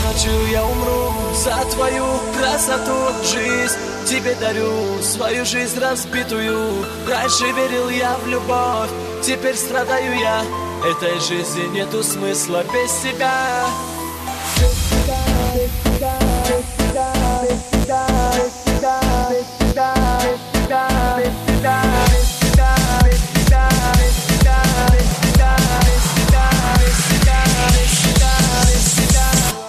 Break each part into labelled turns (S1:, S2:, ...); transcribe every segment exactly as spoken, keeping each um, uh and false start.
S1: ночью я умру за твою красоту. Жизнь тебе дарю, свою жизнь разбитую. Раньше верил я в любовь, теперь страдаю я. Этой жизни нету смысла без тебя. Без тебя, без тебя, без тебя, без тебя, без тебя, без тебя, без тебя, без тебя, без тебя, без тебя, без тебя, без тебя, без тебя, без тебя, без тебя, без тебя.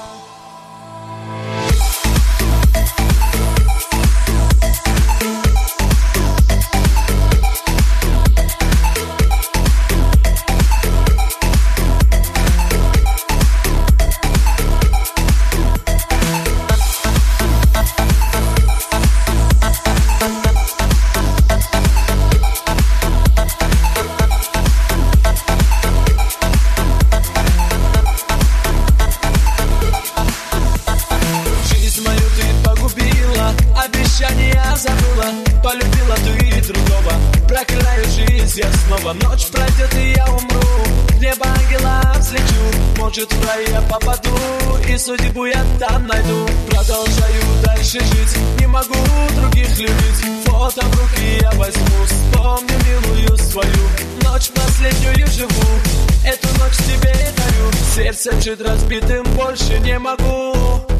S1: Полюбила ты другого, проклинаю жизнь я снова. Ночь пройдет и я умру, в небо ангела взлечу. Может в рай я попаду и судьбу я там найду. Продолжаю дальше жить, не могу других любить. Фото в руки я возьму, вспомню милую свою. Ночь последнюю живу, эту ночь тебе дарю. Сердцем жить разбитым больше не могу.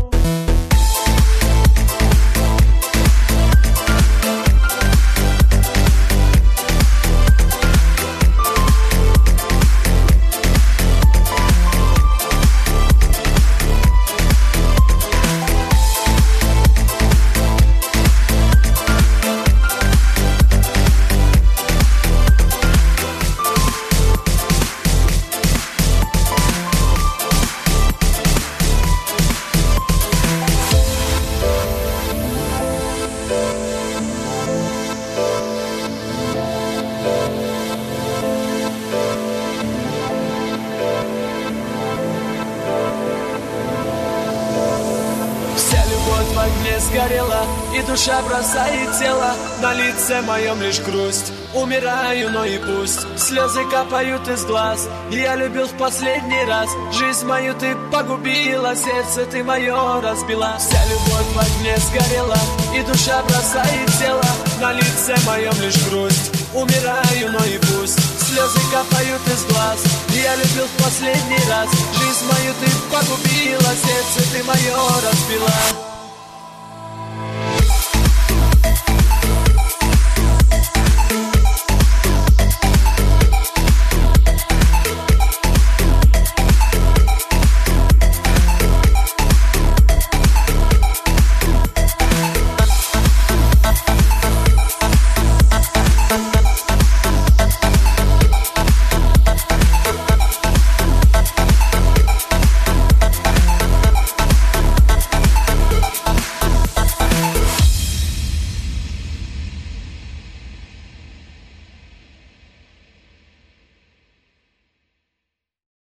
S1: В огне сгорела, и душа бросает тело. На лице моем лишь грусть, умираю, но и пусть. Слезы капают из глаз, я любил в последний раз. Жизнь мою ты погубила, сердце ты мое разбила. Вся любовь в огне сгорела, и душа бросает тело. На лице моем лишь грусть, умираю, но и пусть. Слезы капают из глаз, я любил в последний раз. Жизнь мою ты погубила, сердце ты мое разбила.